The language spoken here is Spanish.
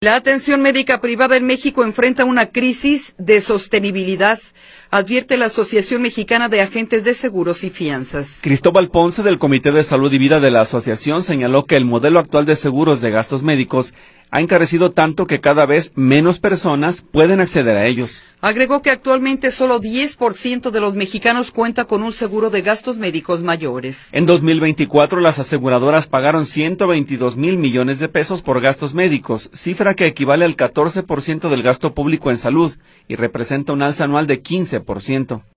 La atención médica privada en México enfrenta una crisis de sostenibilidad, advierte la Asociación Mexicana de Agentes de Seguros y Fianzas. Cristóbal Ponce, del Comité de Salud y Vida de la asociación, señaló que el modelo actual de seguros de gastos médicos ha encarecido tanto que cada vez menos personas pueden acceder a ellos. Agregó que actualmente solo 10% de los mexicanos cuenta con un seguro de gastos médicos mayores. En 2024, las aseguradoras pagaron 122,000 millones de pesos por gastos médicos, cifra que equivale al 14% del gasto público en salud y representa un alza anual de 15%.